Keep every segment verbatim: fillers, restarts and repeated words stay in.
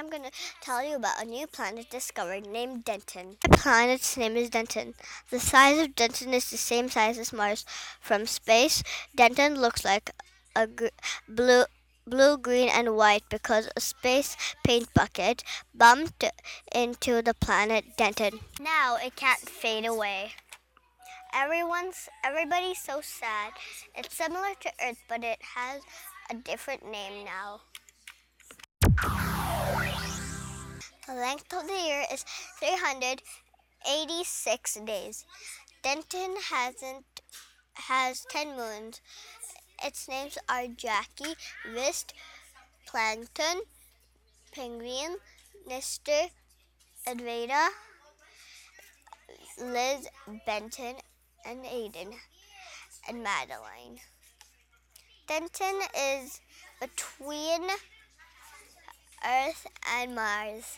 I'm going to tell you about a new planet discovered named Denton. The planet's name is Denton. The size of Denton is the same size as Mars. From space, Denton looks like a gr- blue blue, green, and white because a space paint bucket bumped into the planet Denton. Now it can't fade away. Everyone's everybody's so sad. It's similar to Earth, but it has a different name now. The length of the year is three hundred eighty-six days. Denton hasn't has ten moons. Its names are Jackie, Wist, Plankton, Penguin, Nestor, Adveda, Liz, Benton, and Aiden, and Madeline. Denton is between Earth and Mars.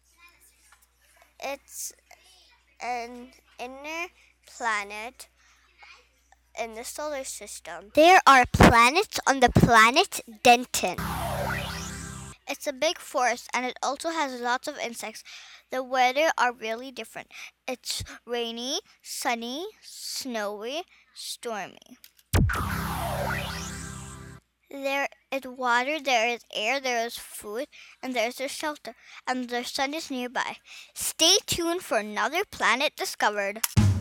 It's an inner planet in the solar system. There are planets on the planet Denton. It's a big forest and it also has lots of insects. The weather are really different. It's rainy, sunny, snowy, stormy. There is water, there is air, there is food, and there is a shelter, and the sun is nearby. Stay tuned for another planet discovered.